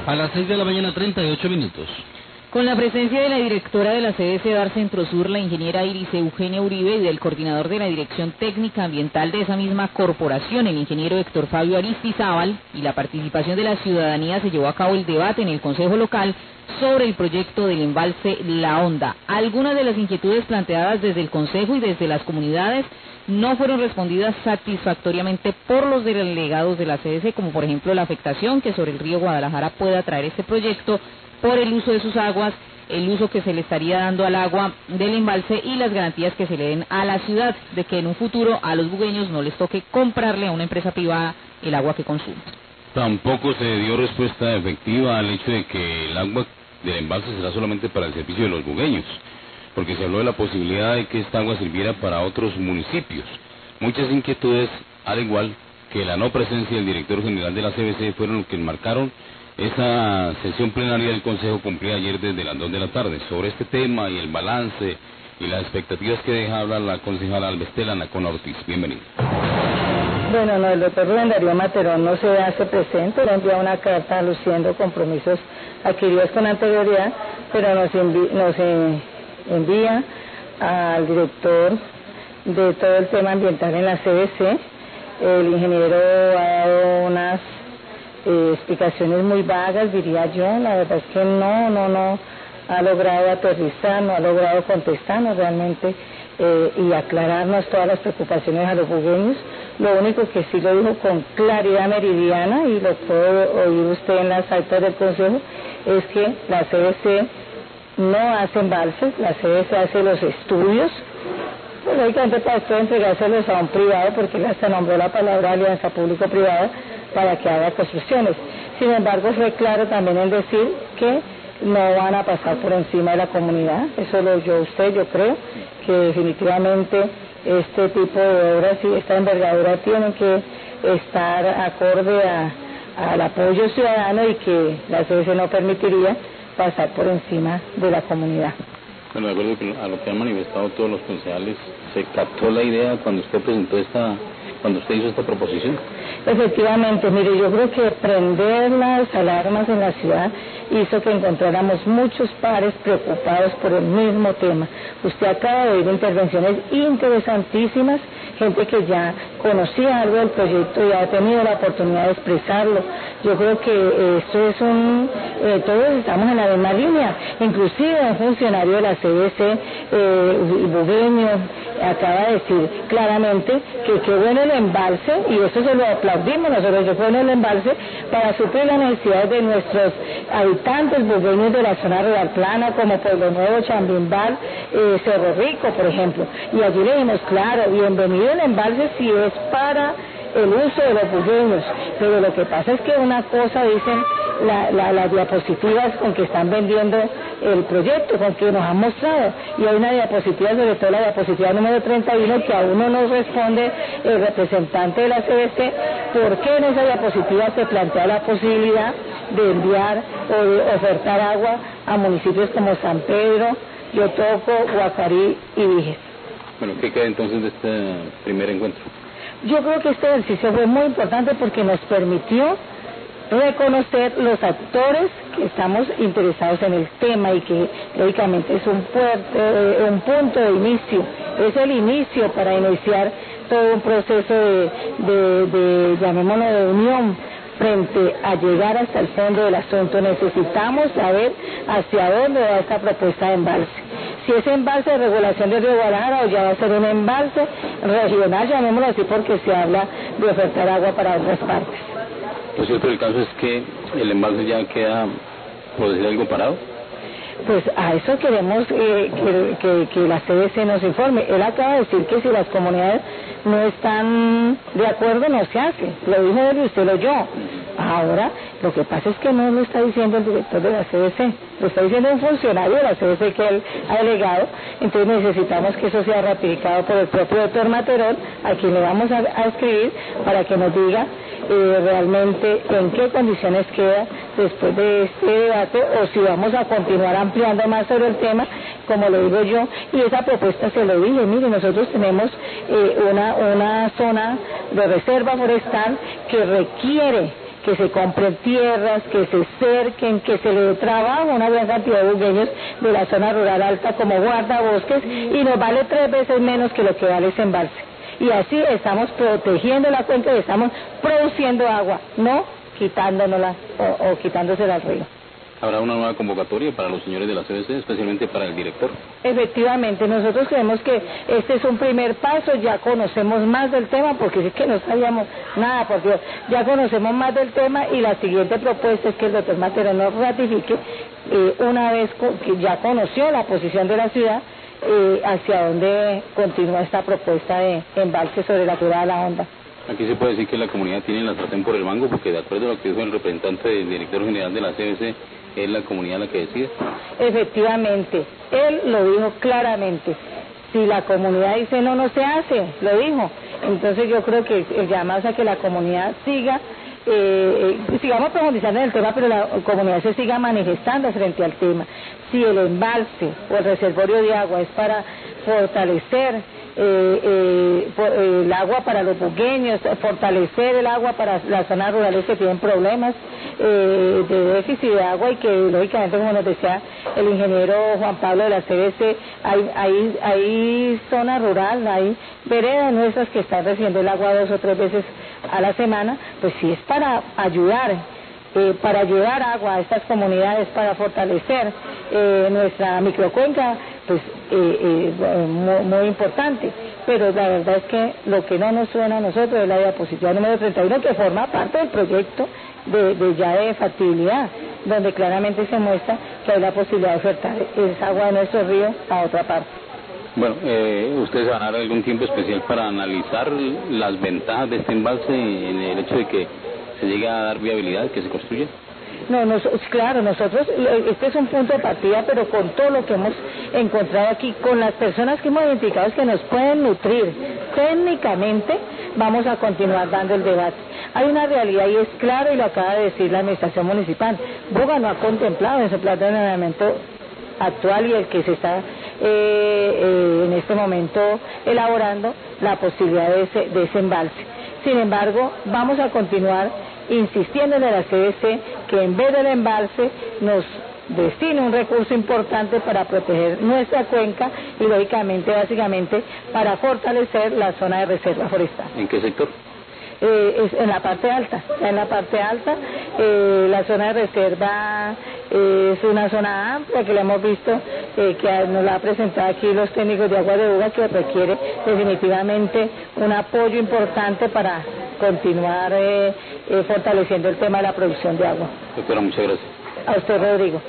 A las 6 de la mañana, 38 minutos. Con la presencia de la directora de la CDC Dar Centro Sur, la ingeniera Iris Eugenia Uribe, y del coordinador de la Dirección Técnica Ambiental de esa misma corporación, el ingeniero Héctor Fabio Aristizábal, y la participación de la ciudadanía, se llevó a cabo el debate en el Consejo Local sobre el proyecto del embalse La Honda. Algunas de las inquietudes planteadas desde el Consejo y desde las comunidades no fueron respondidas satisfactoriamente por los delegados de la CDC, como por ejemplo la afectación que sobre el río Guadalajara pueda traer este proyecto por el uso de sus aguas, el uso que se le estaría dando al agua del embalse y las garantías que se le den a la ciudad de que en un futuro a los bugueños no les toque comprarle a una empresa privada el agua que consumen. Tampoco se dio respuesta efectiva al hecho de que el agua del embalse será solamente para el servicio de los bugueños, porque se habló de la posibilidad de que esta agua sirviera para otros municipios. Muchas inquietudes, al igual que la no presencia del director general de la CBC, fueron los que enmarcaron esa sesión plenaria del Consejo cumplida ayer desde las 2 de la tarde. Sobre este tema y el balance y las expectativas que deja hablar la concejala Albestela Nacona Ortiz. Bienvenida. Bueno, no, el doctor Rubén Darío Materón no se hace presente, le envía una carta aluciendo compromisos adquiridos con anterioridad, pero nos envía al director de todo el tema ambiental en la CBC. El ingeniero ha dado unas explicaciones muy vagas, diría yo. La verdad es que no ha logrado aterrizar, no ha logrado contestarnos realmente y aclararnos todas las preocupaciones a los bugueños. Lo único que sí lo dijo con claridad meridiana, y lo puede oír usted en las actas del Consejo, es que la CBC no hace embalses, la CBC hace los estudios, pues lógicamente para esto entregárselos a un privado, porque él hasta nombró la palabra alianza público-privada para que haga construcciones. Sin embargo, fue claro también en decir que no van a pasar por encima de la comunidad. Eso lo oyó usted. Yo creo que definitivamente este tipo de obras y esta envergadura tienen que estar acorde al apoyo ciudadano, y que la CBC no permitiría pasar por encima de la comunidad. Bueno, de acuerdo a lo que han manifestado todos los concejales, ¿se captó la idea cuando usted hizo esta proposición? Efectivamente, mire, yo creo que prender las alarmas en la ciudad hizo que encontráramos muchos pares preocupados por el mismo tema. Usted acaba de oír intervenciones interesantísimas, gente que ya conocía algo del proyecto y ha tenido la oportunidad de expresarlo. Yo creo que esto es todos estamos en la misma línea, inclusive un funcionario de la CBC, bugueño, acaba de decir claramente que qué bueno el embalse, y eso se lo aplaudimos nosotros, que bueno el embalse para suplir las necesidades de nuestros habitantes bugueños de la zona rural plana, como Pueblo Nuevo, Chambimbal, Cerro Rico, por ejemplo. Y allí le dijimos, claro, bienvenido el embalse si es para el uso de los bugueños, pero lo que pasa es que una cosa dicen las diapositivas con que están vendiendo el proyecto, con que nos han mostrado, y hay una diapositiva, sobre todo la diapositiva número 31, que aún no nos responde el representante de la CBC, por qué en esa diapositiva se plantea la posibilidad de enviar o de ofertar agua a municipios como San Pedro, Yotoco, Guacarí y Viges. Bueno, ¿qué queda entonces de este primer encuentro? Yo creo que este ejercicio fue muy importante porque nos permitió reconocer los actores que estamos interesados en el tema, y que lógicamente es un punto de inicio, es el inicio para iniciar todo un proceso de llamémoslo, de unión frente a llegar hasta el fondo del asunto. Necesitamos saber hacia dónde va esta propuesta de embalse. Si es embalse de regulación del río Guadalajara, o ya va a ser un embalse regional, llamémoslo así, porque se habla de ofertar agua para otras partes. Lo cierto del caso es que el embalse ya queda, por decir algo, parado. Pues a eso queremos que la CBC nos informe. Él acaba de decir que si las comunidades no están de acuerdo, no se hace. Lo dijo él y usted lo oyó. Ahora, lo que pasa es que no lo está diciendo el director de la CBC, lo está diciendo un funcionario de la CBC que él ha delegado. Entonces necesitamos que eso sea ratificado por el propio doctor Materón, a quien le vamos a escribir para que nos diga realmente en qué condiciones queda después de este debate, o si vamos a continuar ampliando más sobre el tema, como lo digo yo. Y esa propuesta se lo dije, mire, nosotros tenemos una zona de reserva forestal que requiere que se compren tierras, que se cerquen, que se le dé trabajo a una gran cantidad de bugueños de la zona rural alta como guardabosques, y nos vale 3 veces menos que lo que vale ese embalse. Y así estamos protegiendo la cuenca y estamos produciendo agua, no quitándonosla o quitándosela al río. ¿Habrá una nueva convocatoria para los señores de la CBC, especialmente para el director? Efectivamente, nosotros creemos que este es un primer paso, ya conocemos más del tema, porque es que no sabíamos nada, por Dios, ya conocemos más del tema, y la siguiente propuesta es que el doctor Matero nos ratifique, una vez que ya conoció la posición de la ciudad, hacia dónde continúa esta propuesta de embalse sobre la curva de la Honda. Aquí se puede decir que la comunidad tiene la sartén por el mango, porque de acuerdo a lo que dijo el representante del director general de la CBC, es la comunidad la que decide. Efectivamente, él lo dijo claramente. Si la comunidad dice no, no se hace, lo dijo. Entonces yo creo que el llamado es a que la comunidad sigamos profundizando en el tema, pero la comunidad se siga manifestando frente al tema. Si el embalse o el reservorio de agua es para fortalecer el agua para los bugueños, fortalecer el agua para las zonas rurales que tienen problemas de déficit de agua, y que lógicamente, como nos decía el ingeniero Juan Pablo de la CBC, hay zona rural, hay veredas nuestras que están recibiendo el agua 2 o 3 veces a la semana. Pues sí, es para ayudar, para llevar agua a estas comunidades, para fortalecer nuestra microcuenca, pues muy importante. Pero la verdad es que lo que no nos suena a nosotros es la diapositiva número 31, que forma parte del proyecto de factibilidad, donde claramente se muestra que hay la posibilidad de ofertar esa agua de nuestro río a otra parte. Bueno, ¿ustedes van a dar algún tiempo especial para analizar las ventajas de este embalse en el hecho de que se llegue a dar viabilidad, que se construya? No, claro, nosotros, este es un punto de partida, pero con todo lo que hemos encontrado aquí, con las personas que hemos identificado que nos pueden nutrir técnicamente, vamos a continuar dando el debate. Hay una realidad, y es claro, y lo acaba de decir la administración municipal. Buga no ha contemplado en su plan de ordenamiento actual y el que se está en este momento elaborando, la posibilidad de ese embalse. Sin embargo, vamos a continuar insistiendo en la CBC que en vez del embalse nos destine un recurso importante para proteger nuestra cuenca y lógicamente, básicamente, para fortalecer la zona de reserva forestal. ¿En qué sector? Es en la parte alta, la zona de reserva es una zona amplia que la hemos visto, que nos la ha presentado aquí los técnicos de agua de Buga, que requiere definitivamente un apoyo importante para continuar fortaleciendo el tema de la producción de agua. Doctora, muchas gracias. A usted, Rodrigo.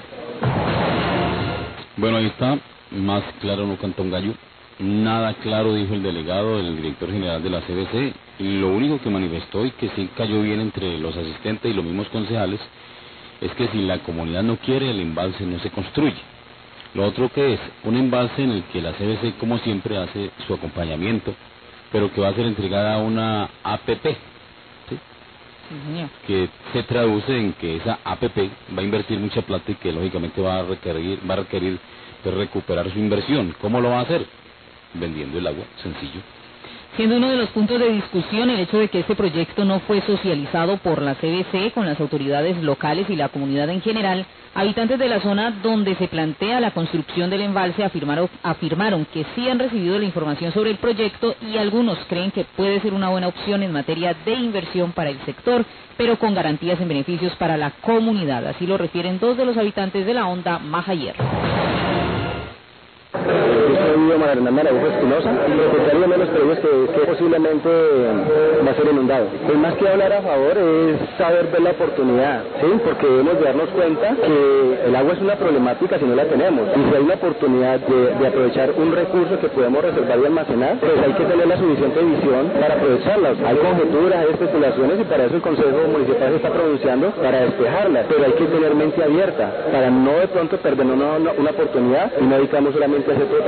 Bueno, ahí está, más claro no canta un gallo. Nada claro, dijo el delegado, el director general de la CBC. Lo único que manifestó, y que sí cayó bien entre los asistentes y los mismos concejales, es que si la comunidad no quiere, el embalse no se construye. Lo otro que es un embalse en el que la CBC, como siempre, hace su acompañamiento, pero que va a ser entregada a una APP, ¿sí? Que se traduce en que esa APP va a invertir mucha plata y que lógicamente va a requerir de recuperar su inversión. ¿Cómo lo va a hacer? Vendiendo el agua, sencillo. Siendo uno de los puntos de discusión el hecho de que este proyecto no fue socializado por la CBC con las autoridades locales y la comunidad en general, habitantes de la zona donde se plantea la construcción del embalse afirmaron que sí han recibido la información sobre el proyecto, y algunos creen que puede ser una buena opción en materia de inversión para el sector, pero con garantías en beneficios para la comunidad. Así lo refieren 2 de los habitantes de la Honda, Majayer. Soy María Hernanda Araújo Espinosa, propietario de los predios que posiblemente va a ser inundado. Pues más que hablar a favor es saber ver la oportunidad, ¿sí? Porque debemos darnos cuenta que el agua es una problemática si no la tenemos, y si hay una oportunidad de aprovechar un recurso que podemos reservar y almacenar, pues hay que tener la suficiente visión para aprovecharlas. Hay conjeturas, hay especulaciones, y para eso el Consejo Municipal se está pronunciando para despejarlas, pero hay que tener mente abierta para no de pronto perder una oportunidad y no dedicamos solamente a ese protagonismo.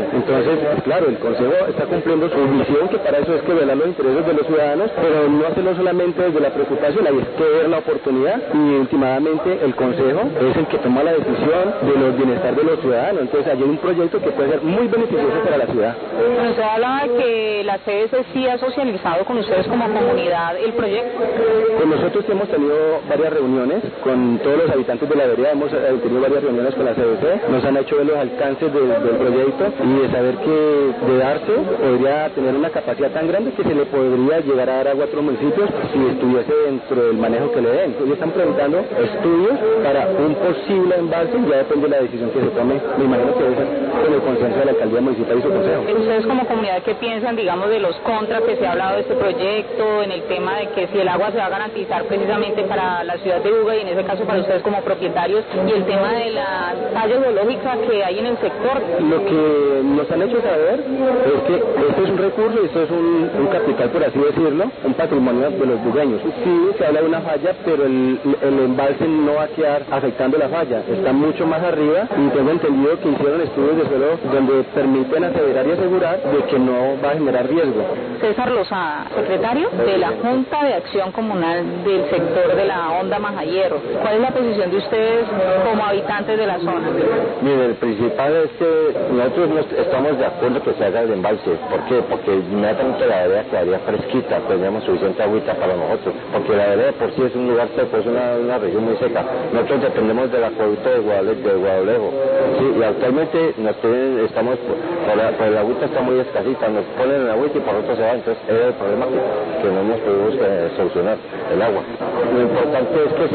Entonces, claro, el Consejo está cumpliendo su misión, que para eso es que velar los intereses de los ciudadanos, pero no hacerlo solamente desde la preocupación, hay que ver la oportunidad y últimamente el Consejo es el que toma la decisión de los bienestar de los ciudadanos. Entonces, hay un proyecto que puede ser muy beneficioso para la ciudad. Bueno, usted hablaba de que la CBC sí ha socializado con ustedes como comunidad el proyecto. Pues nosotros hemos tenido varias reuniones con todos los habitantes de la vereda, hemos tenido varias reuniones con la CBC, nos han hecho ver los alcances del proyecto y de saber que de darse podría tener una capacidad tan grande que se le podría llegar a dar agua a otros municipios si estuviese dentro del manejo que le den. Ellos están preguntando estudios para un posible embalse, ya depende de la decisión que se tome, me imagino que debe ser con el consenso de la alcaldía municipal y su consejo. Ustedes como comunidad, ¿qué piensan, digamos, de los contras que se ha hablado de este proyecto, en el tema de que si el agua se va a garantizar precisamente para la ciudad de Buga y en ese caso para ustedes como propietarios, y el tema de la falla geológica que hay en el sector? Lo que nos han hecho saber es que esto es un recurso, esto es un capital, por así decirlo, un patrimonio de los bugueños. Sí, se habla de una falla, pero el embalse no va a quedar afectando la falla, está mucho más arriba y tengo entendido que hicieron estudios de suelo donde permiten aseverar y asegurar de que no va a generar riesgo. César Lozada, secretario de la Junta de Acción Comunal del sector de la Honda Majayero. ¿Cuál es la posición de ustedes como habitantes de la zona? Mire, el principal es que nosotros no estamos de acuerdo que se haga el embalse. ¿Por qué? Porque inmediatamente la vereda quedaría fresquita, tendríamos suficiente agüita para nosotros, porque la vereda por sí es un lugar seco, es una región muy seca. Nosotros dependemos del acueducto de Guadalejo, sí, y actualmente estamos, por el agüita está muy escasita, nos ponen el agüita y por otro se va, entonces es el problema que no hemos podido solucionar, el agua. Lo importante es que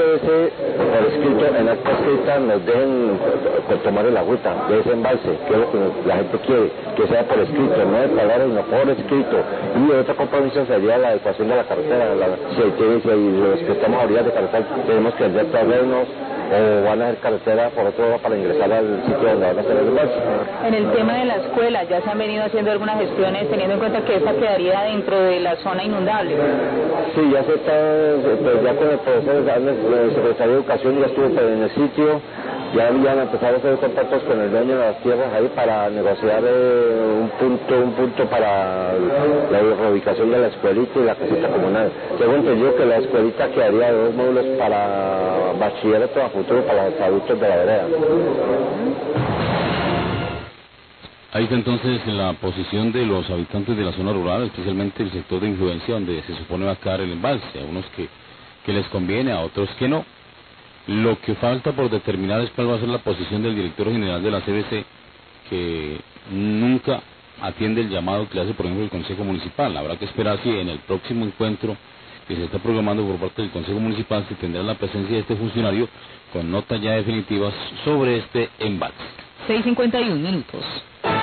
por escrito, en acta escrita, nos dejen tomar el agüita de ese embalse, que es lo que la gente quiere, que sea por escrito, no de palabras, sino por escrito. Y otro compromiso sería la adecuación de la carretera. Si los que estamos a orillas de carretera tenemos que hacer terrenos o van a hacer carretera por otro lado para ingresar al sitio donde van a hacer el embalse. En el tema de la escuela, ya se han venido haciendo algunas gestiones teniendo en cuenta que esta quedaría dentro de la zona inundable. Sí, ya se está, pues ya con el profesor, el secretario de Educación ya estuvo en el sitio, ya habían empezado a hacer contactos con el dueño de las tierras ahí para negociar un punto para la reubicación de la escuelita y la casita comunal. Tengo entendido que la escuelita quedaría de 2 módulos para bachillerato a futuro para los adultos de la vereda. Ahí está entonces la posición de los habitantes de la zona rural, especialmente el sector de influencia donde se supone va a quedar el embalse, a unos que les conviene, a otros que no. Lo que falta por determinar es cuál va a ser la posición del director general de la CBC, que nunca atiende el llamado que le hace, por ejemplo, el Consejo Municipal. Habrá que esperar si en el próximo encuentro que se está programando por parte del Consejo Municipal se tendrá la presencia de este funcionario con notas ya definitivas sobre este embalse. 6:51 minutos.